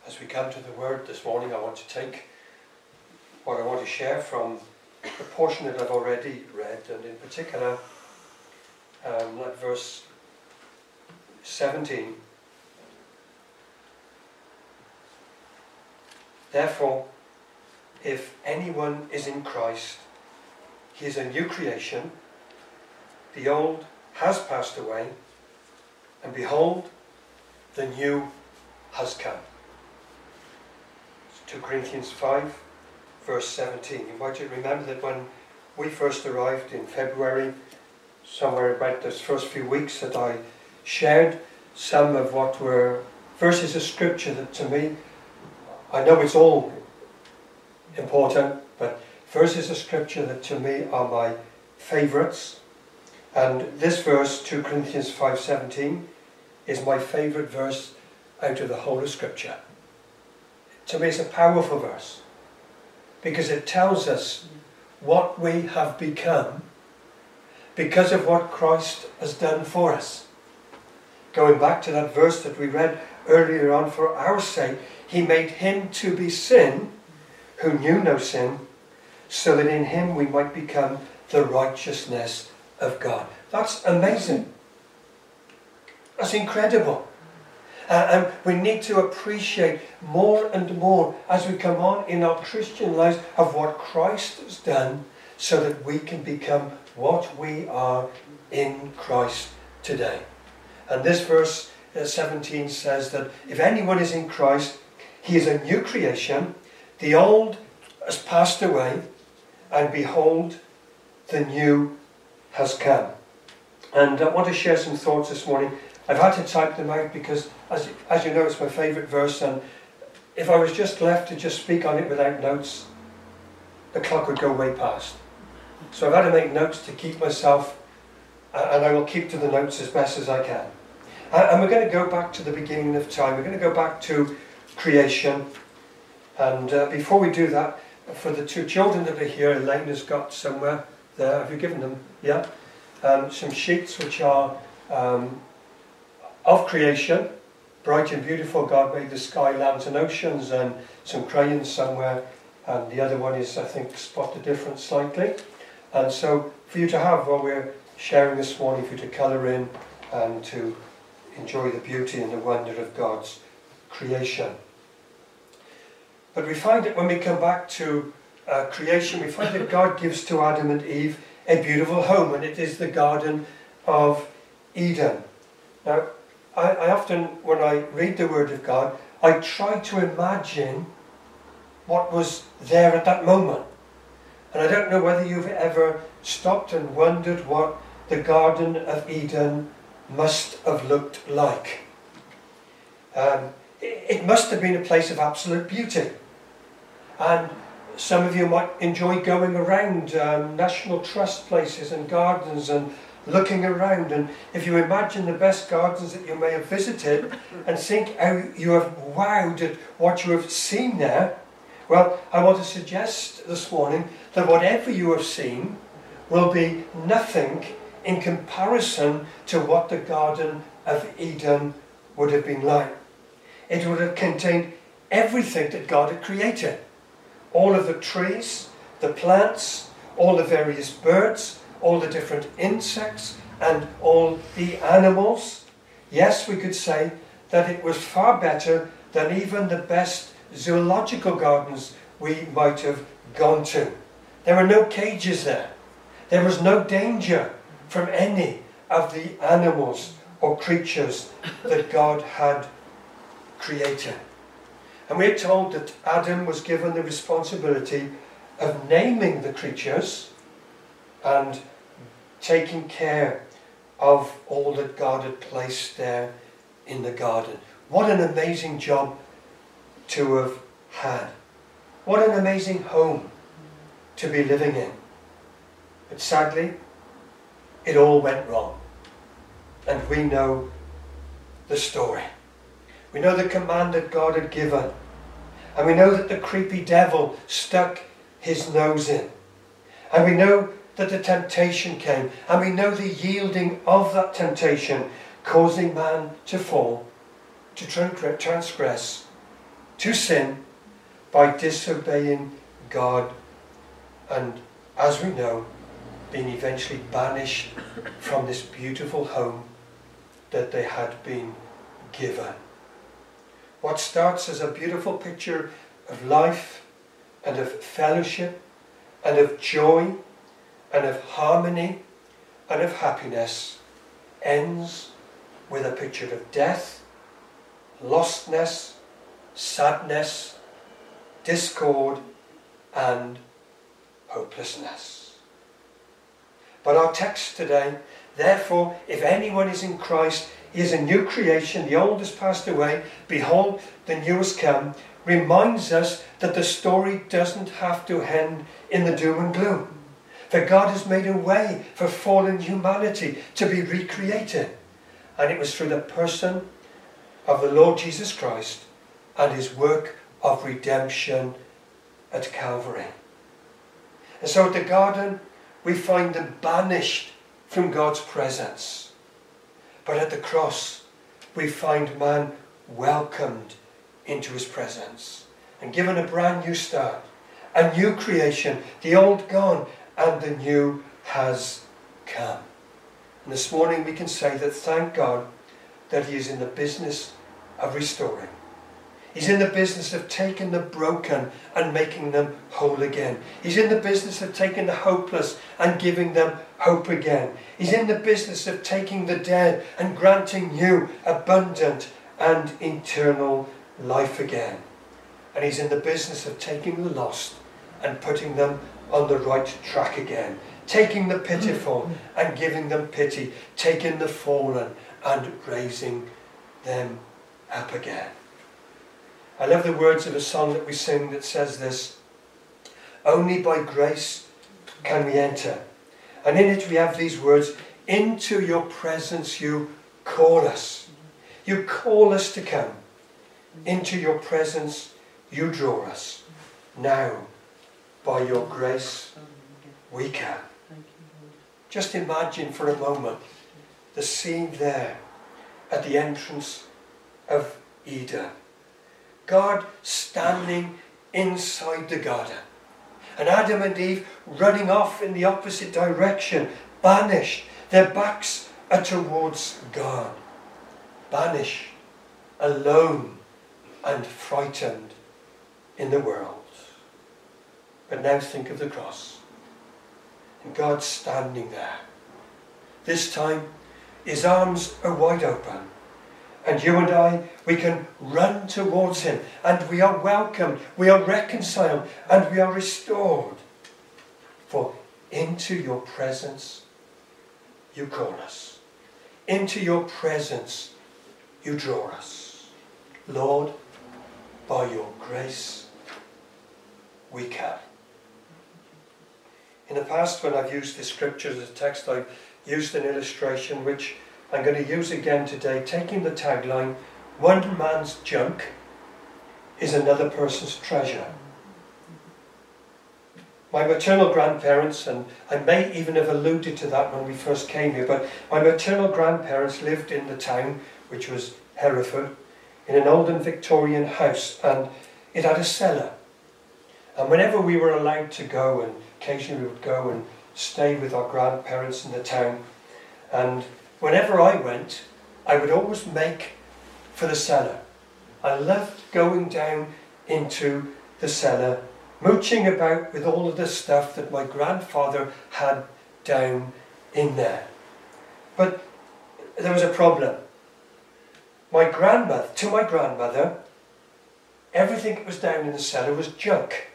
As we come to the Word this morning, I want to take what I want to share from the portion that I've already read, and in particular, that verse 17. Therefore, if anyone is in Christ, he is a new creation. The old has passed away, and behold, the new has come. 2 Corinthians 5, verse 17. You might remember that when we first arrived in February, somewhere about those first few weeks, that I shared some of what were verses of scripture that to me, I know it's all important, but verses of scripture that to me are my favourites. And this verse, 2 Corinthians 5:17, is my favourite verse out of the whole of scripture. To me it's a powerful verse, because it tells us what we have become because of what Christ has done for us. Going back to that verse that we read earlier on, for our sake, he made him to be sin who knew no sin, so that in him we might become the righteousness of God. That's amazing. That's incredible. And we need to appreciate more and more as we come on in our Christian lives of what Christ has done, so that we can become what we are in Christ today. And this verse 17 says that if anyone is in Christ, he is a new creation. The old has passed away, and behold, the new has come. And I want to share some thoughts this morning. I've had to type them out because, as you know, it's my favourite verse, and if I was just left to just speak on it without notes, the clock would go way past. So I've had to make notes to keep myself, and I will keep to the notes as best as I can. And we're going to go back to the beginning of time. We're going to go back to creation. And before we do that, for the two children that are here, Elaine has got somewhere there. Have you given them? Yeah. Some sheets which are of creation. Bright and beautiful, God made the sky, lands and oceans, and some crayons somewhere. And the other one is, I think, spot the difference slightly. And so for you to have while we're sharing this morning, for you to colour in and to enjoy the beauty and the wonder of God's creation. But we find that when we come back to creation, we find that God gives to Adam and Eve a beautiful home, and it is the Garden of Eden. Now, I often, when I read the Word of God, I try to imagine what was there at that moment. And I don't know whether you've ever stopped and wondered what the Garden of Eden must have looked like. It must have been a place of absolute beauty. And some of you might enjoy going around National Trust places and gardens and looking around. And if you imagine the best gardens that you may have visited and think how you have wowed at what you have seen there, well, I want to suggest this morning that whatever you have seen will be nothing in comparison to what the Garden of Eden would have been like. It would have contained everything that God had created. All of the trees, the plants, all the various birds, all the different insects, and all the animals. Yes, we could say that it was far better than even the best zoological gardens we might have gone to. There were no cages there. There was no danger from any of the animals or creatures that God had created. And we're told that Adam was given the responsibility of naming the creatures and taking care of all that God had placed there in the garden. What an amazing job to have had. What an amazing home to be living in. But sadly, it all went wrong. And we know the story. We know the command that God had given. And we know that the creepy devil stuck his nose in. And we know that the temptation came. And we know the yielding of that temptation, causing man to fall, to transgress, to sin by disobeying God, and as we know, being eventually banished from this beautiful home that they had been given. What starts as a beautiful picture of life and of fellowship and of joy and of harmony and of happiness ends with a picture of death, lostness, sadness, discord and hopelessness. But our text today, therefore, if anyone is in Christ, he is a new creation, the old has passed away, behold, the new has come, reminds us that the story doesn't have to end in the doom and gloom. For God has made a way for fallen humanity to be recreated. And it was through the person of the Lord Jesus Christ and his work of redemption at Calvary. And so at the garden, we find them banished from God's presence. But at the cross, we find man welcomed into his presence and given a brand new start, a new creation, the old gone and the new has come. And this morning we can say that thank God that he is in the business of restoring. He's in the business of taking the broken and making them whole again. He's in the business of taking the hopeless and giving them hope again. He's in the business of taking the dead and granting new, abundant and eternal life again. And he's in the business of taking the lost and putting them on the right track again. Taking the pitiful and giving them pity. Taking the fallen and raising them up again. I love the words of a song that we sing that says this: only by grace can we enter. And in it we have these words: into your presence you call us. You call us to come. Into your presence you draw us. Now, by your grace, we can. Just imagine for a moment the scene there at the entrance of Eden. God standing inside the garden, and Adam and Eve running off in the opposite direction, banished. Their backs are towards God, banished, alone and frightened in the world. But now think of the cross, and God standing there. This time his arms are wide open. And you and I, we can run towards him, and we are welcomed, we are reconciled, and we are restored. For into your presence you call us. Into your presence you draw us. Lord, by your grace we can. In the past, when I've used the scriptures as a text, I've used an illustration which I'm going to use again today, taking the tagline, one man's junk is another person's treasure. My maternal grandparents, and I may even have alluded to that when we first came here, but my maternal grandparents lived in the town, which was Hereford, in an olden Victorian house, and it had a cellar. And whenever we were allowed to go, and occasionally we would go and stay with our grandparents in the town, and whenever I went, I would always make for the cellar. I loved going down into the cellar, mooching about with all of the stuff that my grandfather had down in there. But there was a problem. To my grandmother, everything that was down in the cellar was junk.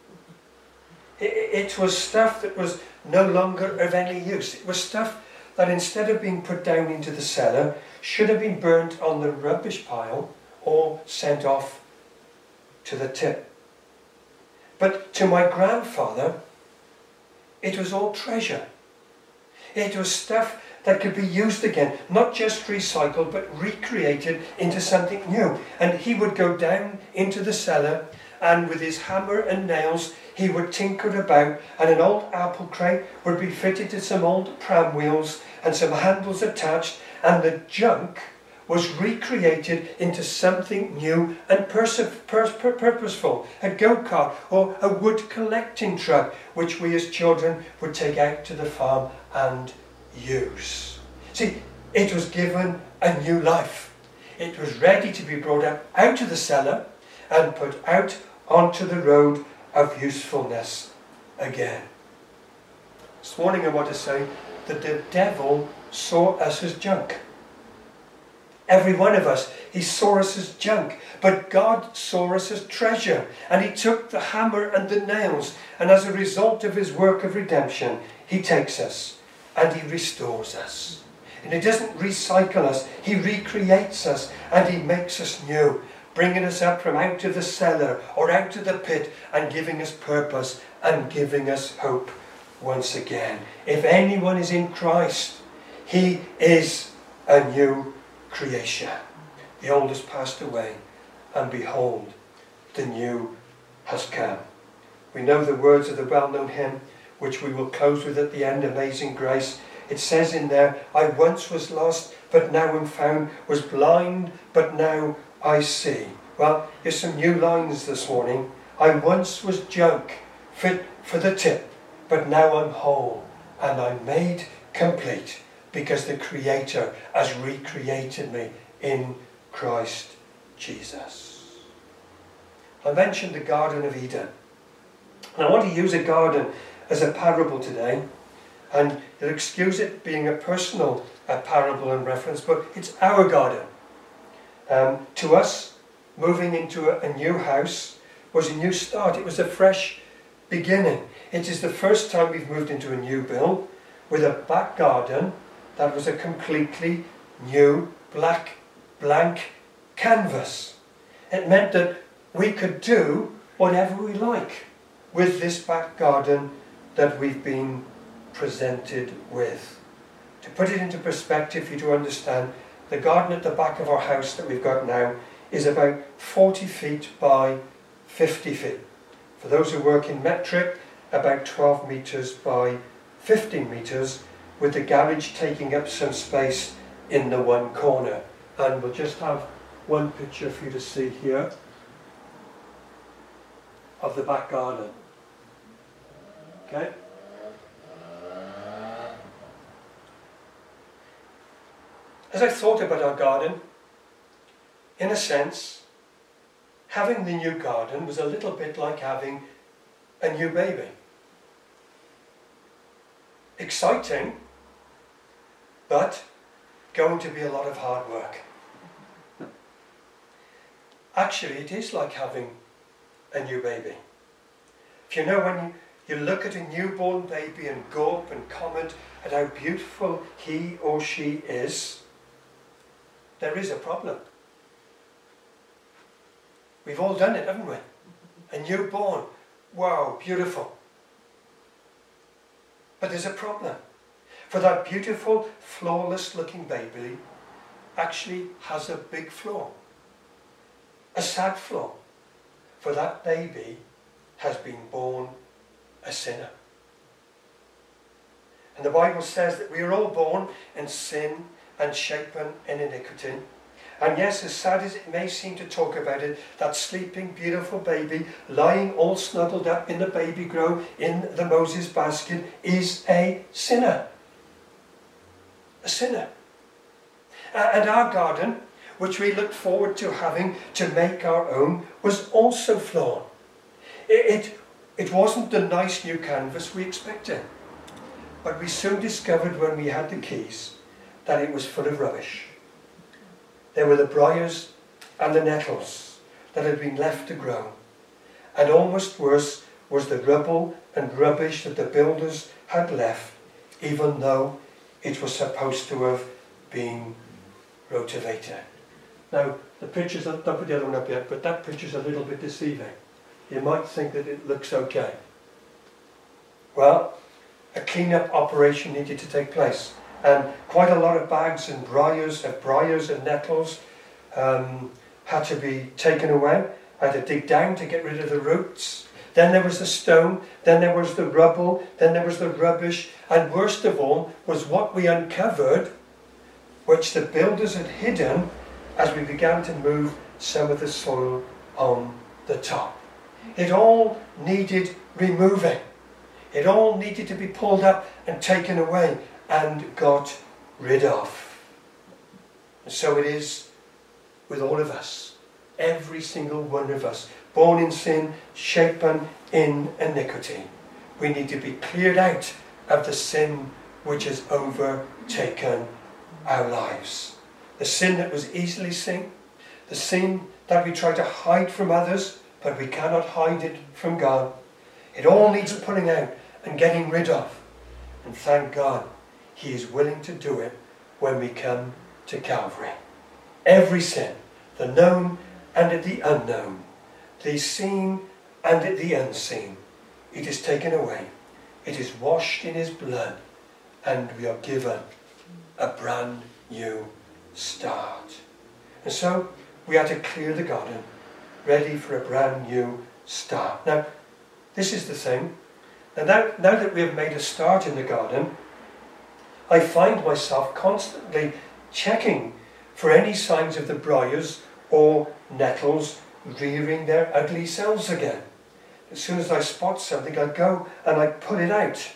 It was stuff that was no longer of any use. It was stuff that instead of being put down into the cellar, should have been burnt on the rubbish pile or sent off to the tip. But to my grandfather, it was all treasure. It was stuff that could be used again, not just recycled, but recreated into something new. And he would go down into the cellar, and with his hammer and nails, he would tinker about, and an old apple crate would be fitted to some old pram wheels and some handles attached, and the junk was recreated into something new and purposeful. A go-kart or a wood collecting truck, which we as children would take out to the farm and use. See, it was given a new life. It was ready to be brought up out of the cellar and put out onto the road of usefulness again. This morning I want to say that the devil saw us as junk. Every one of us, he saw us as junk. But God saw us as treasure. And he took the hammer and the nails. And as a result of his work of redemption, he takes us and he restores us. And he doesn't recycle us. He recreates us and he makes us new, bringing us up from out of the cellar or out of the pit and giving us purpose and giving us hope once again. If anyone is in Christ, he is a new creation. The old has passed away, and behold, the new has come. We know the words of the well-known hymn, which we will close with at the end, Amazing Grace. It says in there, I once was lost, but now am found, was blind, but now I see. Well, here's some new lines this morning. I once was junk, fit for the tip, but now I'm whole, and I'm made complete, because the Creator has recreated me in Christ Jesus. I mentioned the Garden of Eden. And I want to use a garden as a parable today. And you'll excuse it being a personal parable and reference, but it's our garden. To us, moving into a new house was a new start. It was a fresh beginning. It is the first time we've moved into a new build with a back garden that was a completely new blank canvas. It meant that we could do whatever we like with this back garden that we've been presented with. To put it into perspective for you to understand, the garden at the back of our house that we've got now is about 40 feet by 50 feet. For those who work in metric, about 12 metres by 15 metres, with the garage taking up some space in the one corner. And we'll just have one picture for you to see here of the back garden. Okay? As I thought about our garden, in a sense, having the new garden was a little bit like having a new baby. Exciting, but going to be a lot of hard work. Actually, it is like having a new baby. If you know, when you look at a newborn baby and go up and comment at how beautiful he or she is, there is a problem. We've all done it, haven't we? A newborn, wow, beautiful. But there's a problem. For that beautiful, flawless looking baby actually has a big flaw. A sad flaw. For that baby has been born a sinner. And the Bible says that we are all born in sin and shapen in iniquity. And yes, as sad as it may seem to talk about it, that sleeping beautiful baby lying all snuggled up in the baby grow in the Moses basket is a sinner. A sinner. And our garden, which we looked forward to having to make our own, was also flawed. It wasn't the nice new canvas we expected. But we soon discovered when we had the keys that it was full of rubbish. There were the briars and the nettles that had been left to grow. And almost worse was the rubble and rubbish that the builders had left, even though it was supposed to have been rotavated. Now, the pictures, don't put the other one up yet, but that picture's a little bit deceiving. You might think that it looks okay. Well, a clean-up operation needed to take place. And quite a lot of bags and briars and nettles had to be taken away. I had to dig down to get rid of the roots. Then there was the stone, then there was the rubble, then there was the rubbish, and worst of all was what we uncovered which the builders had hidden as we began to move some of the soil on the top. It all needed removing. It all needed to be pulled up and taken away and got rid of. And so it is with all of us. Every single one of us, born in sin, shapen in iniquity. We need to be cleared out of the sin which has overtaken our lives. The sin that was easily seen, the sin that we try to hide from others, but we cannot hide it from God. It all needs pulling out and getting rid of. And thank God, He is willing to do it when we come to Calvary. Every sin, the known and the unknown, the seen and the unseen, it is taken away. It is washed in His blood, and we are given a brand new start. And so we are to clear the garden, ready for a brand new start. Now, this is the thing. And now that we have made a start in the garden, I find myself constantly checking for any signs of the briars or nettles rearing their ugly selves again. As soon as I spot something, I go and I pull it out.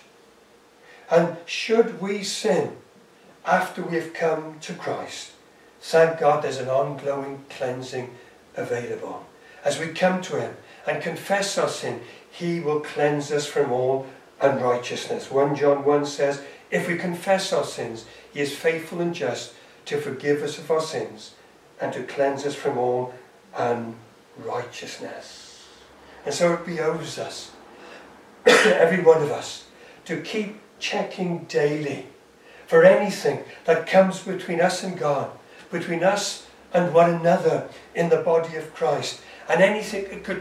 And should we sin after we have come to Christ, thank God there's an ongoing cleansing available. As we come to Him and confess our sin, He will cleanse us from all unrighteousness. 1 John 1 says, if we confess our sins, He is faithful and just to forgive us of our sins and to cleanse us from all unrighteousness. And so it behoves us, every one of us, to keep checking daily for anything that comes between us and God, between us and one another in the body of Christ, and anything that could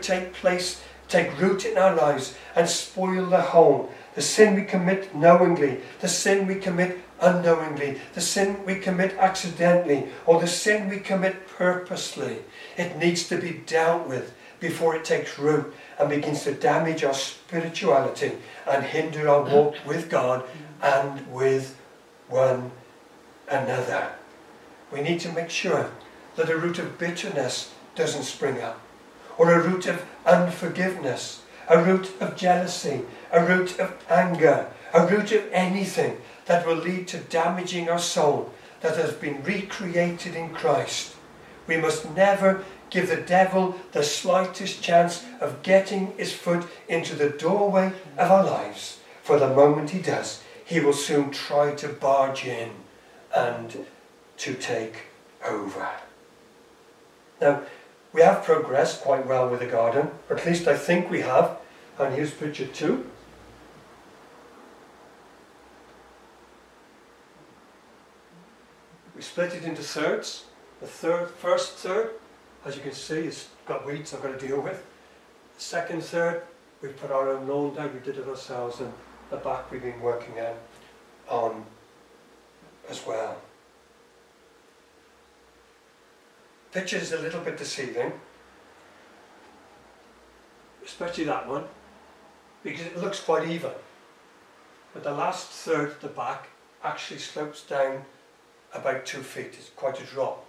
take root in our lives and spoil the whole. The sin we commit knowingly, the sin we commit unknowingly, the sin we commit accidentally, or the sin we commit purposely. It needs to be dealt with before it takes root and begins to damage our spirituality and hinder our walk with God and with one another. We need to make sure that a root of bitterness doesn't spring up, or a root of unforgiveness, a root of jealousy, a root of anger, a root of anything that will lead to damaging our soul that has been recreated in Christ. We must never give the devil the slightest chance of getting his foot into the doorway of our lives. For the moment he does, he will soon try to barge in and to take over. Now, we have progressed quite well with the garden, or at least I think we have. And here's picture 2. We split it into thirds. The first third, as you can see, has got weeds I've got to deal with. The second third, we've put our own lawn down, we did it ourselves, and the back we've been working on as well. Picture is a little bit deceiving, especially that one, because it looks quite even. But the last third at the back actually slopes down about 2 feet. It's quite a drop.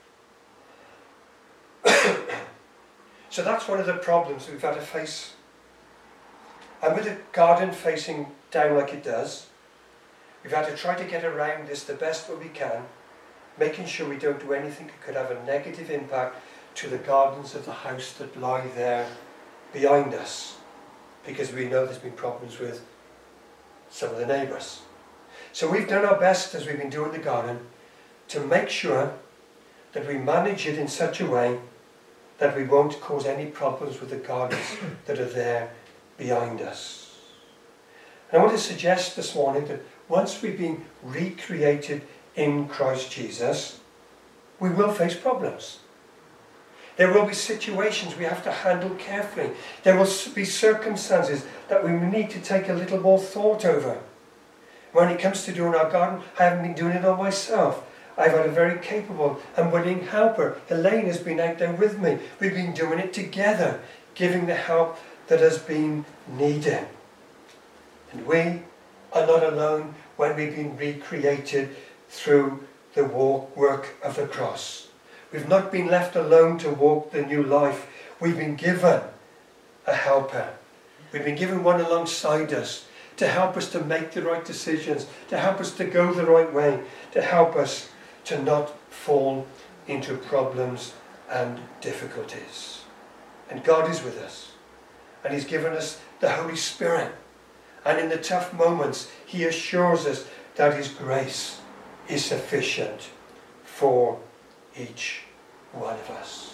So that's one of the problems we've had to face. And with the garden facing down like it does, we've had to try to get around this the best way we can, making sure we don't do anything that could have a negative impact to the gardens of the house that lie there behind us, because we know there's been problems with some of the neighbours. So we've done our best as we've been doing the garden to make sure that we manage it in such a way that we won't cause any problems with the gardens that are there behind us. And I want to suggest this morning that once we've been recreated in Christ Jesus, we will face problems. There will be situations we have to handle carefully. There will be circumstances that we need to take a little more thought over. When it comes to doing our garden, I haven't been doing it on myself. I've had a very capable and willing helper. Elaine has been out there with me. We've been doing it together, giving the help that has been needed. And we are not alone when we've been recreated through the work of the cross. We've not been left alone to walk the new life. We've been given a helper. We've been given one alongside us to help us to make the right decisions, to help us to go the right way, to help us to not fall into problems and difficulties. And God is with us. And He's given us the Holy Spirit. And in the tough moments, He assures us that His grace is sufficient for each one of us.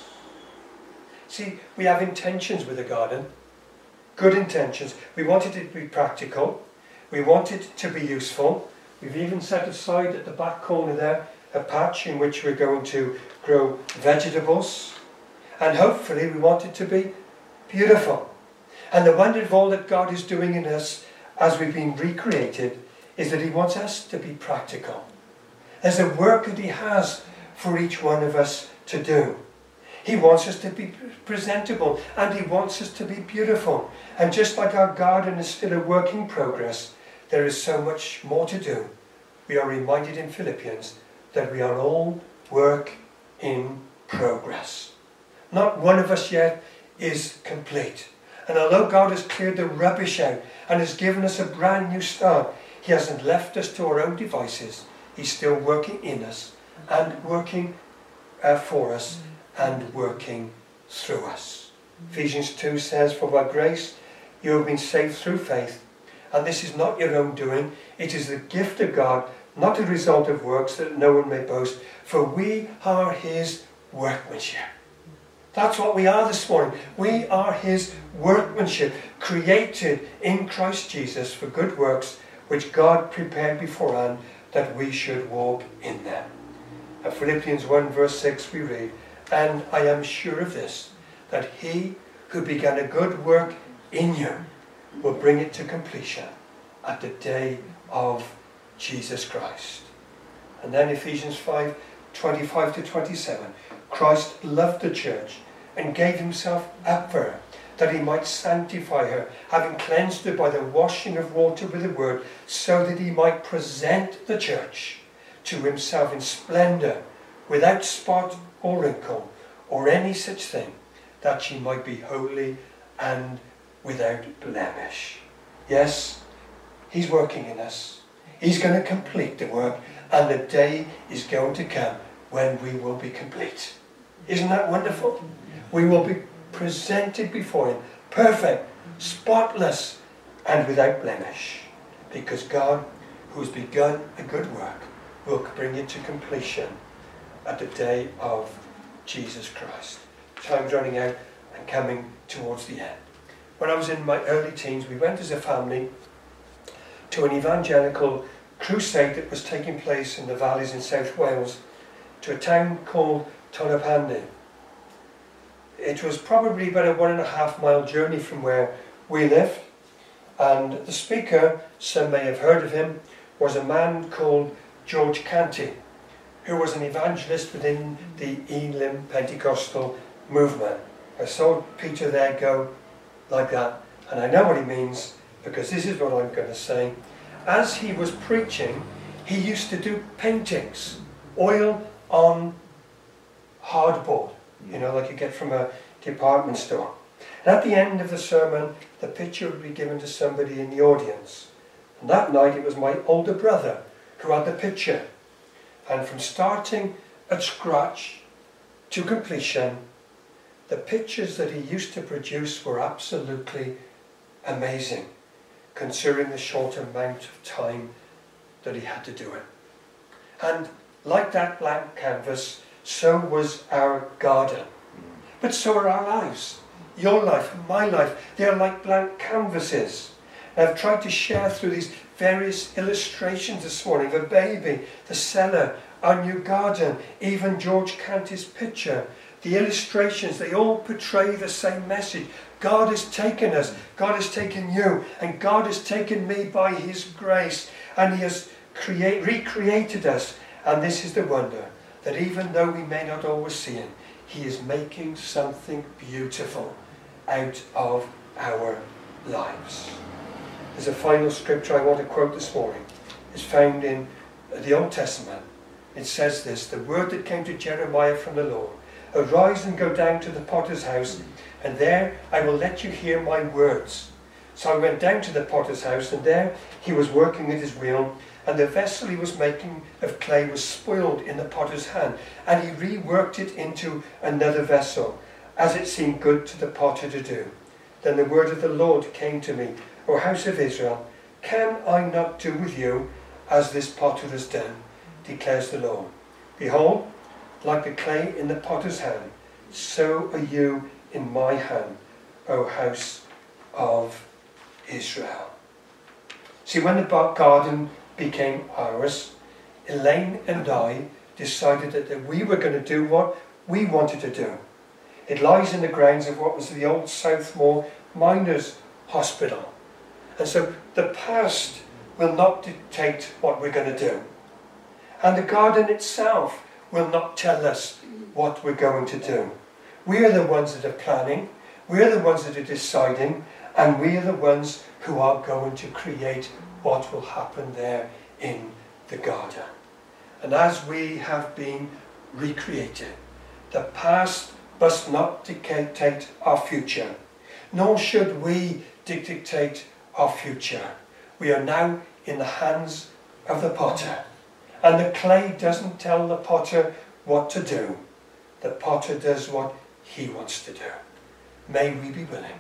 See, we have intentions with the garden. Good intentions. We want it to be practical. We want it to be useful. We've even set aside at the back corner there a patch in which we're going to grow vegetables. And hopefully we want it to be beautiful. And the wonder of all that God is doing in us as we've been recreated is that He wants us to be practical. There's a work that He has for each one of us to do. He wants us to be presentable and He wants us to be beautiful. And just like our garden is still a work in progress, there is so much more to do. We are reminded in Philippians that we are all work in progress. Not one of us yet is complete. And although God has cleared the rubbish out and has given us a brand new start, He hasn't left us to our own devices. He's still working in us and working for us and working through us. Ephesians 2 says, "For by grace you have been saved through faith, and this is not your own doing. It is the gift of God, not a result of works, that no one may boast. For we are His workmanship." That's what we are this morning. We are His workmanship, created in Christ Jesus for good works, which God prepared beforehand that we should walk in them. In Philippians 1 verse 6 we read, "And I am sure of this, that He who began a good work in you will bring it to completion at the day of Jesus Christ." And then Ephesians 5, 25 to 27. "Christ loved the church and gave Himself up for her, that He might sanctify her, having cleansed her by the washing of water with the word, so that He might present the church to Himself in splendour, without spot or wrinkle, or any such thing, that she might be holy and without blemish." Yes, He's working in us. He's going to complete the work, and the day is going to come when we will be complete. Isn't that wonderful? We will be presented before Him, perfect, spotless, and without blemish. Because God, who has begun a good work, will bring it to completion at the day of Jesus Christ. Time's running out and coming towards the end. When I was in my early teens, we went as a family to an evangelical crusade that was taking place in the valleys in South Wales, to a town called Tolopandi. It was probably about a 1.5 mile journey from where we lived, and the speaker, some may have heard of him, was a man called George Canty, who was an evangelist within the Elim Pentecostal movement. I saw Peter there go like that, and I know what he means, because this is what I'm going to say. As he was preaching, he used to do paintings, oil on hardboard, like you get from a department store. And at the end of the sermon, the picture would be given to somebody in the audience. And that night it was my older brother who had the picture. And from starting at scratch to completion, the pictures that he used to produce were absolutely amazing, considering the short amount of time that he had to do it. And like that blank canvas, so was our garden. But so are our lives. Your life and my life, they are like blank canvases. And I've tried to share through these various illustrations this morning, the baby, the cellar, our new garden, even George Canty's picture. The illustrations, they all portray the same message. God has taken us, God has taken you, and God has taken me by His grace, and He has recreated us. And this is the wonder, that even though we may not always see Him, He is making something beautiful out of our lives. There's a final scripture I want to quote this morning. It's found in the Old Testament, it says this, the word that came to Jeremiah from the Lord, arise and go down to the potter's house, and there I will let you hear my words. So I went down to the potter's house, and there he was working at his wheel, and the vessel he was making of clay was spoiled in the potter's hand, and he reworked it into another vessel, as it seemed good to the potter to do. Then the word of the Lord came to me, O house of Israel, can I not do with you as this potter has done, declares the Lord. Behold, like the clay in the potter's hand, so are you in my hand, O house of Israel. See, when the garden became ours, Elaine and I decided that we were going to do what we wanted to do. It lies in the grounds of what was the old Southmore Miners' Hospital. And so the past will not dictate what we're going to do. And the garden itself will not tell us what we're going to do. We are the ones that are planning, we are the ones that are deciding, and we are the ones who are going to create what will happen there in the garden. And as we have been recreated, the past must not dictate our future, nor should we dictate our future. We are now in the hands of the potter, and the clay doesn't tell the potter what to do. The potter does what he wants to do. May we be willing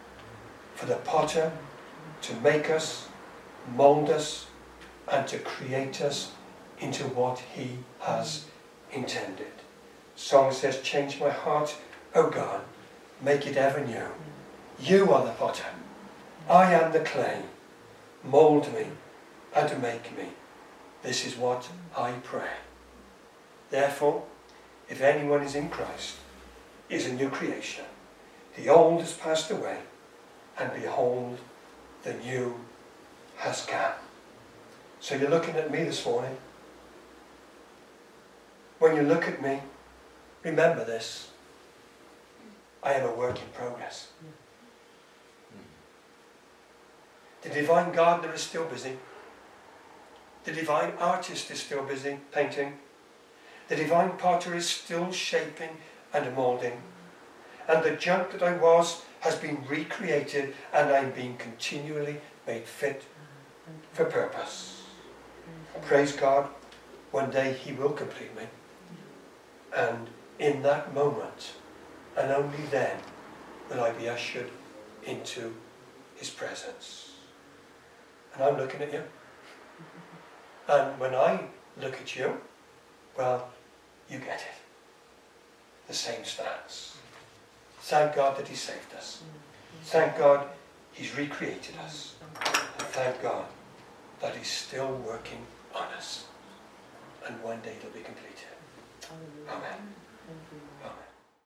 for the potter to make us, mould us, and to create us into what he has intended. Song says, change my heart, O God, make it ever new. You are the potter, I am the clay. Mould me and make me. This is what I pray. Therefore, if anyone is in Christ, he is a new creation. The old has passed away, and behold, the new has come. So you're looking at me this morning. When you look at me, remember this. I am a work in progress. The divine gardener is still busy. The divine artist is still busy painting. The divine potter is still shaping and moulding. And the junk that I was has been recreated, and I'm being continually made fit for purpose. Praise God, one day he will complete me. And in that moment, and only then, will I be ushered into his presence. And I'm looking at you. And when I look at you, well, you get it. The same stance. Thank God that he saved us. Thank God he's recreated us. And thank God that he's still working on us. And one day it'll be completed. Amen. Amen.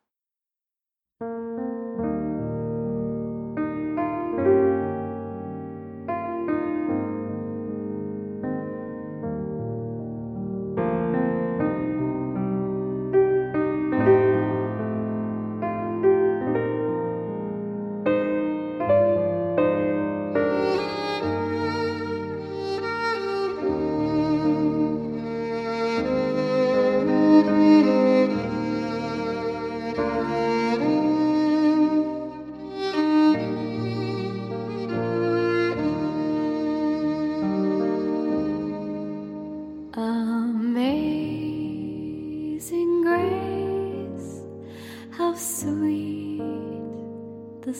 Amazing grace, how sweet the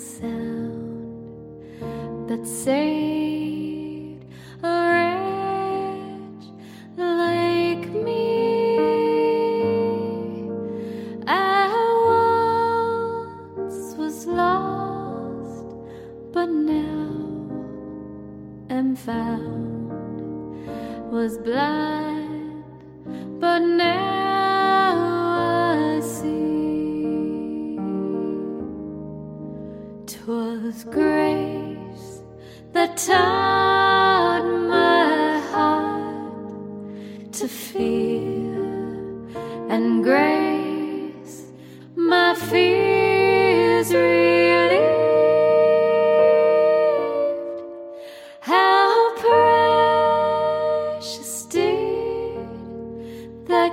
sound that saved a wretch like me. I once was lost, but now am found, was blind, but now I see. 'Twas grace that taught my heart to fear, and grace my fears relieved. How precious did that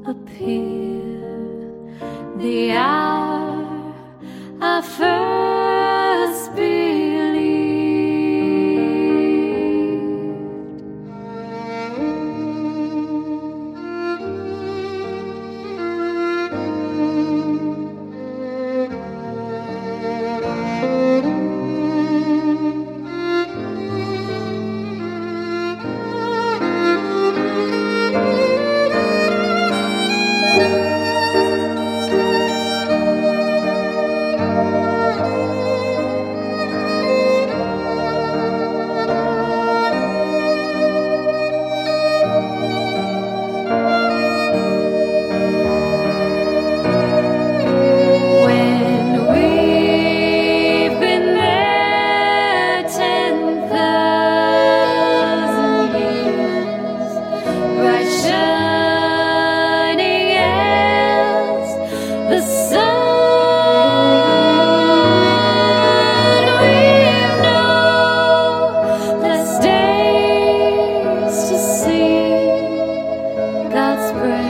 appear. The hour I first believed. God's breath.